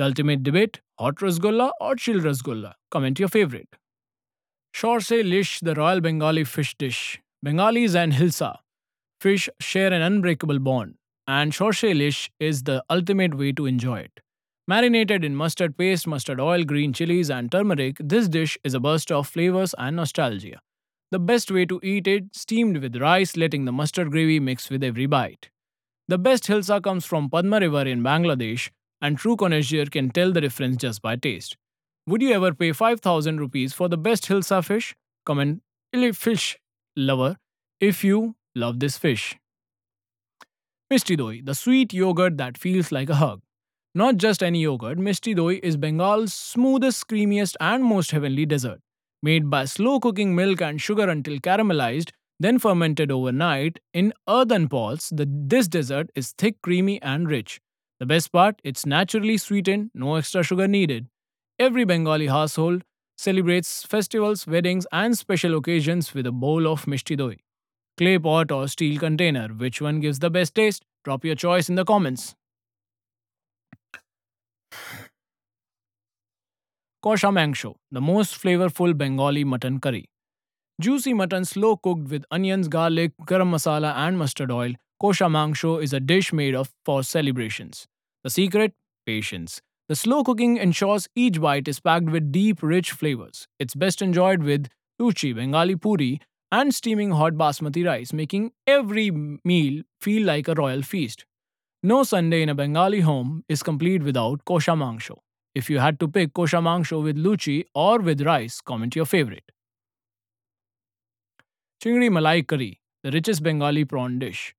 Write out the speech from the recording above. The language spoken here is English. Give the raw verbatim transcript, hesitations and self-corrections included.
The ultimate debate, hot rasgulla or chilled rasgulla? Comment your favorite. Shorse lish, the Royal Bengali fish dish. Bengalis and Hilsa fish share an unbreakable bond, and Shorse lish is the ultimate way to enjoy it. Marinated in mustard paste, mustard oil, green chilies, and turmeric, this dish is a burst of flavors and nostalgia. The best way to eat it, steamed with rice, letting the mustard gravy mix with every bite. The best hilsa comes from Padma River in Bangladesh, and true connoisseur can tell the difference just by taste. Would you ever pay five thousand rupees for the best hilsa fish? Comment "Ili fish lover if you love this fish. Mishti Doi, the sweet yogurt that feels like a hug. Not just any yogurt, Mishti Doi is Bengal's smoothest, creamiest, and most heavenly dessert. Made by slow cooking milk and sugar until caramelized, then fermented overnight in earthen pots, the, this dessert is thick, creamy, and rich. The best part, it's naturally sweetened, no extra sugar needed. Every Bengali household celebrates festivals, weddings, and special occasions with a bowl of Mishti Doi. Clay pot or steel container, which one gives the best taste? Drop your choice in the comments. Kosha Mangsho, the most flavorful Bengali mutton curry. Juicy mutton slow cooked with onions, garlic, garam masala, and mustard oil. Kosha Mangsho is a dish made of for celebrations. The secret? Patience. The slow cooking ensures each bite is packed with deep, rich flavors. It's best enjoyed with luchi, Bengali puri, and steaming hot basmati rice, making every meal feel like a royal feast. No Sunday in a Bengali home is complete without kosha mangsho. If you had to pick kosha mangsho with luchi or with rice, comment your favorite. Chingri Malai Curry, the richest Bengali prawn dish.